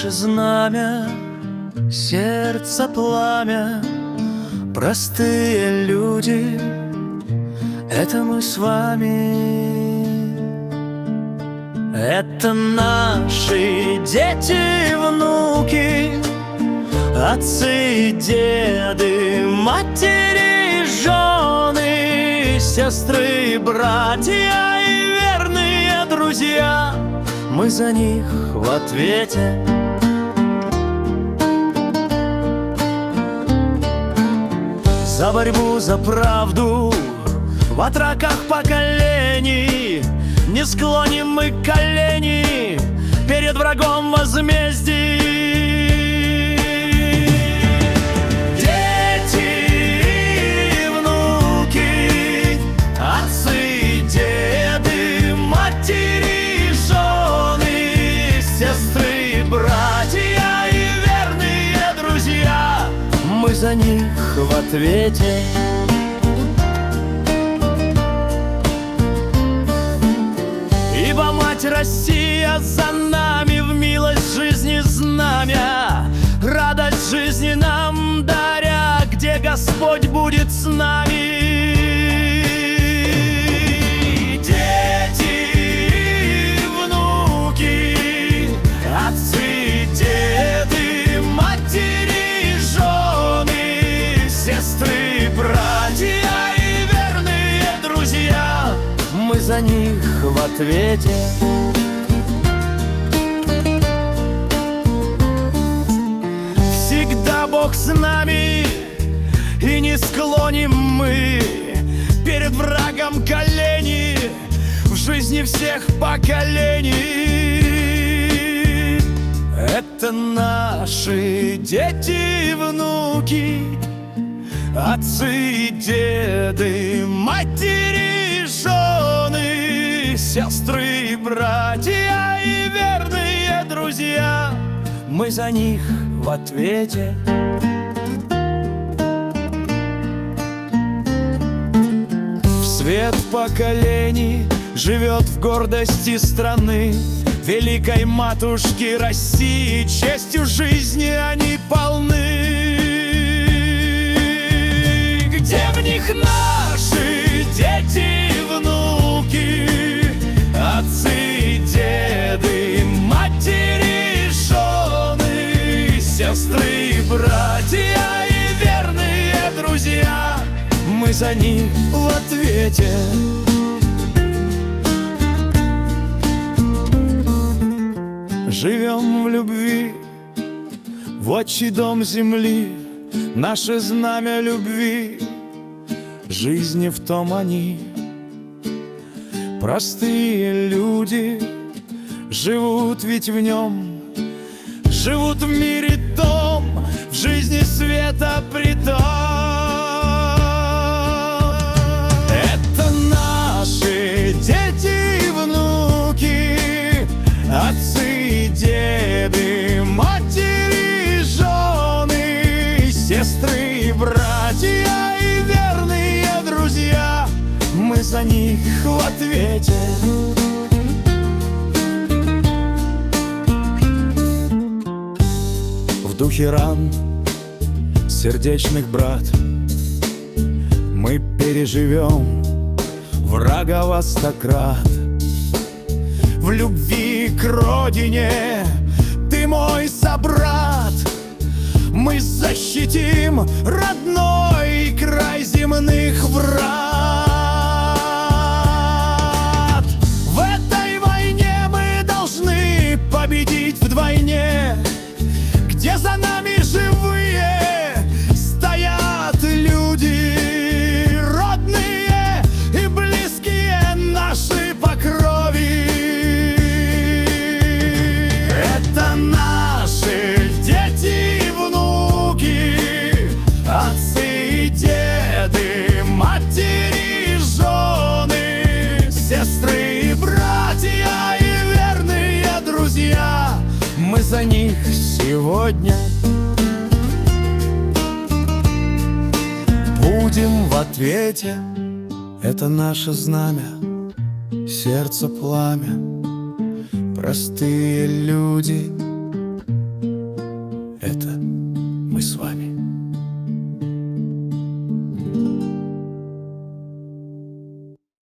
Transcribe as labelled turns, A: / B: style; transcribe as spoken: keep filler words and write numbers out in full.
A: наше знамя, сердце пламя, простые люди, это мы с вами. Это наши дети и внуки, отцы и деды, матери и жены, сестры и братья и верные друзья. Мы за них в ответе. За борьбу за правду в отроках поколений не склоним мы колени перед врагом возмездий. Дети и внуки, отцы и деды, матери и жены, сестры и братья и верные друзья. Мы за них в ответе. Ибо Мать Россия за нами в милость жизни знамя, радость жизни нам даря, где Господь будет с нами. Дети и внуки, отцы и деды, матери и жены, сестры и братья и верные друзья. Мы за них в ответе. Всегда Бог с нами, и не склоним мы перед врагом колени в жизни всех поколений. Это наши дети и внуки, отцы и деды, матери и жены, сестры и братья и верные друзья. Мы за них в ответе. В свет поколений живет в гордости страны, великой матушки России, честью жизни они полны. Где в них наши дети и внуки, отцы и деды, матери и жены, сестры и братья и верные друзья. Мы за них в ответе. Живем в любви, в отчий дом земли, наше знамя любви, жизни в том они. Простые люди живут ведь в нем, живут в мире том, в жизни света притом. Это наши дети и внуки, отцы и деды, матери и жены, сестры и братья и верные друзья. Мы за них в ответе. В духе ран сердечных, брат, мы переживем врага во сто крат. В любви к родине ты мой собрат. Мы защитим родной край земных врат. В этой войне мы должны победить вдвойне, где за нами живые стоят люди, родные и близкие наши по крови. Это наши дети и внуки, отцы и деды, матери и жены, сестры и братья и верные друзья. Мы за них сегодня будем в ответе. Это наше знамя, сердце пламя, простые люди, мы с вами.